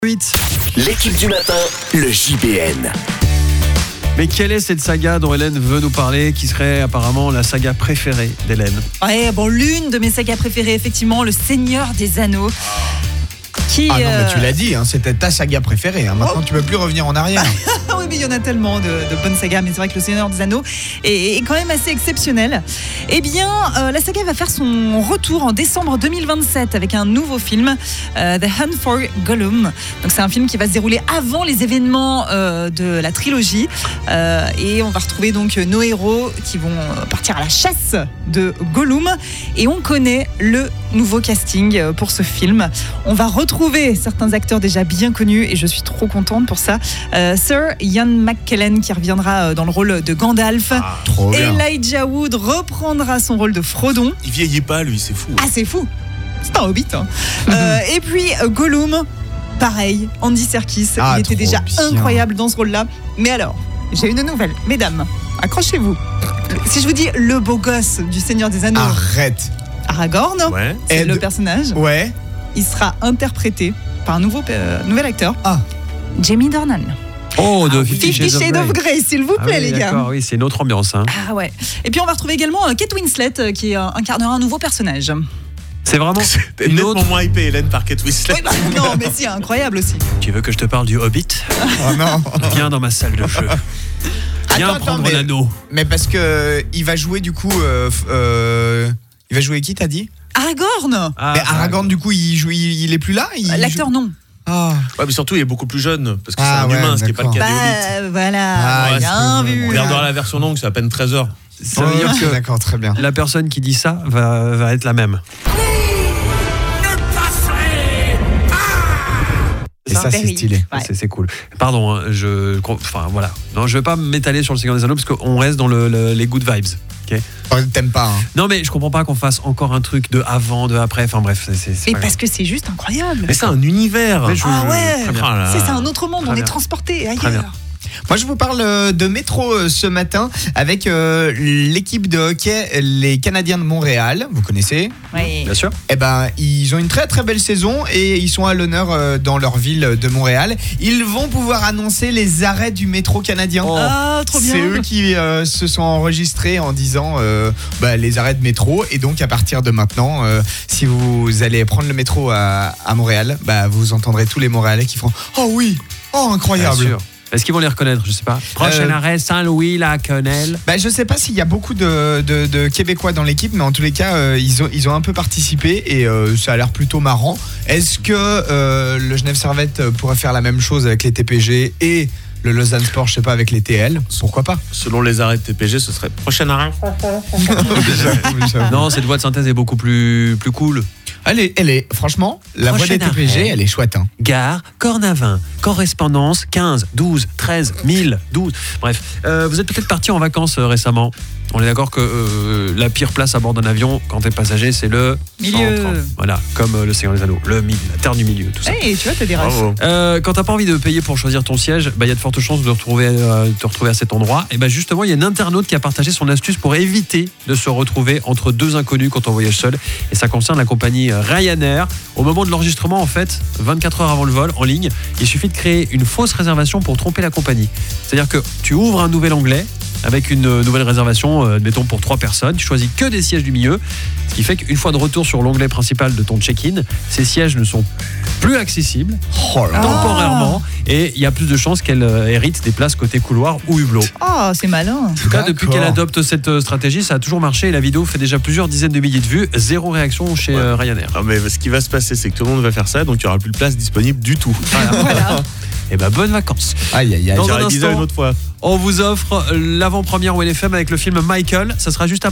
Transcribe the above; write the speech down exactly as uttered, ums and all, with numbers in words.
huit. L'équipe du matin, le J B N. Mais quelle est cette saga dont Hélène veut nous parler, qui serait apparemment la saga préférée d'Hélène? Ouais, bon, l'une de mes sagas préférées, effectivement, Le Seigneur des Anneaux. Qui, ah non, euh... mais tu l'as dit, hein, c'était ta saga préférée. Hein. Maintenant, oh. tu peux plus revenir en arrière. Oui, mais il y en a tellement de, de bonnes sagas, mais c'est vrai que Le Seigneur des Anneaux est, est quand même assez exceptionnel. Eh bien, euh, la saga va faire son retour en décembre deux mille vingt-sept avec un nouveau film, euh, The Hunt for Gollum. Donc, c'est un film qui va se dérouler avant les événements euh, de la trilogie. Euh, et on va retrouver donc nos héros qui vont partir à la chasse de Gollum. Et on connaît le nouveau casting pour ce film. On va retrouver certains acteurs déjà bien connus et je suis trop contente pour ça. Euh, Sir Ian McKellen qui reviendra dans le rôle de Gandalf. Ah, trop bien. Elijah Wood reprendra son rôle de Frodon. Il vieillit pas, lui, c'est fou. Ah, c'est fou. C'est un hobbit. Hein. euh, et puis Gollum, pareil, Andy Serkis. Ah, il était déjà bien. incroyable dans ce rôle-là. Mais alors, j'ai une nouvelle. Mesdames, accrochez-vous. Si je vous dis le beau gosse du Seigneur des Anneaux. Arrête. Aragorn, Ouais. c'est Ed. le personnage. Ouais. Il sera interprété par un nouveau, euh, nouvel acteur, Ah. Jamie Dornan. Oh, de Ah, Fifty Fifty Shades of Grey. Grey, s'il vous Ah plaît, oui, les gars. d'accord, oui, c'est une autre ambiance. Hein. Ah ouais. Et puis on va retrouver également euh, Kate Winslet euh, qui euh, incarnera un nouveau personnage. C'est vraiment T'es une nettement autre. moins hypé, Hélène, par Kate Winslet. Oui, bah, non, mais si, incroyable aussi. Tu veux que je te parle du Hobbit? Oh non. Viens dans ma salle de jeu. Viens Attends, attends, prendre mais- l'anneau. Mais parce que il va jouer du coup. Euh, euh, il va jouer qui, t'as dit? Aragorn, Ah, Mais Aragorn, du coup, il joue, il, il est plus là. Il l'acteur joue- non. Ah. Ouais, mais surtout, il est beaucoup plus jeune, parce que Ah, c'est un ouais, humain, ce qui n'est pas le cas Bah des Hobbits. voilà, Ah, bien c'est- vu. On regardera la version longue, c'est à peine treize heures. Ça veut dire Ok, que D'accord, très bien. la personne qui dit ça va, va être la même. Et ça, c'est Very. stylé. Ouais. C'est, c'est cool. Pardon, hein, je, enfin voilà. Non, je vais pas m'étaler sur le Seigneur des Anneaux parce qu'on reste dans le, le- les good vibes. ok Oh, t'aimes pas, hein. Non, mais je comprends pas qu'on fasse encore un truc de avant, de après. Enfin bref, c'est. c'est, c'est Mais pas parce que c'est juste incroyable. Mais c'est un univers. Mais je- Ah je- ouais, très bien. Ah là là. c'est, c'est un autre monde, Très on bien. est transporté Très bien. ailleurs. Moi, je vous parle euh, de métro euh, ce matin avec euh, l'équipe de hockey, les Canadiens de Montréal. Vous connaissez? Ouais. Bien sûr. Eh ben, ils ont une très très belle saison et ils sont à l'honneur euh, dans leur ville de Montréal. Ils vont pouvoir annoncer les arrêts du métro canadien. Oh. Ah, trop bien. C'est eux qui euh, se sont enregistrés en disant euh, bah, les arrêts de métro. Et donc, à partir de maintenant, euh, si vous allez prendre le métro à, à Montréal, bah, vous entendrez tous les Montréalais qui feront « Oh oui, oh incroyable !» Bien sûr. Est-ce qu'ils vont les reconnaître? Je sais pas. Prochain Euh, arrêt, Saint-Louis-la-Quenelle. Bah, je sais pas s'il y a beaucoup de, de, de Québécois dans l'équipe, mais en tous les cas, euh, ils, ont, ils ont un peu participé et euh, ça a l'air plutôt marrant. Est-ce que euh, le Genève Servette pourrait faire la même chose avec les T P G et le Lausanne Sport, je sais pas, avec les T L? Pourquoi pas? Selon les arrêts de T P G, ce serait prochain arrêt. Non, cette voix de synthèse est beaucoup plus, plus cool. Elle est, elle est, franchement, la voix Prochain des T P G, arrêt. elle est chouette. Hein. Gare, Cornavin, correspondance quinze, douze, treize, mille, douze. Bref, euh, vous êtes peut-être parti en vacances euh, récemment. On est d'accord que euh, la pire place à bord d'un avion quand t'es passager, c'est le Milieu. centre. Voilà, comme euh, le Seigneur des Anneaux, le milieu, la terre du milieu, tout ça. Hey, tu vois, t'as des rêves. Bravo. Euh, quand t'as pas envie de payer pour choisir ton siège, bah, y a de fortes chances de retrouver, euh, te retrouver à cet endroit. Et bah, justement, il y a une internaute qui a partagé son astuce pour éviter de se retrouver entre deux inconnus quand on voyage seul. Et ça concerne la compagnie Ryanair. Au moment de l'enregistrement, en fait, vingt-quatre heures avant le vol, en ligne, il suffit de créer une fausse réservation pour tromper la compagnie. C'est-à-dire que tu ouvres un nouvel onglet avec une nouvelle réservation, euh, mettons pour trois personnes, tu choisis que des sièges du milieu, ce qui fait qu'une fois de retour sur l'onglet principal de ton check-in, ces sièges ne sont plus accessibles Oh là là. temporairement et il y a plus de chances qu'elle euh, hérite des places côté couloir ou hublot. Oh, c'est malin. En tout cas, depuis D'accord. qu'elle adopte cette euh, stratégie, ça a toujours marché et la vidéo fait déjà plusieurs dizaines de milliers de vues, zéro réaction chez Ouais. euh, Ryanair. Ah, mais ce qui va se passer, c'est que tout le monde va faire ça, donc il n'y aura plus de place disponible du tout. Voilà. Et ben bonnes vacances. Aïe, aïe, aïe. Dans un J'aurais dit ça instant, une autre fois. on vous offre l'avant-première au L F M avec le film Michael. Ça sera juste après.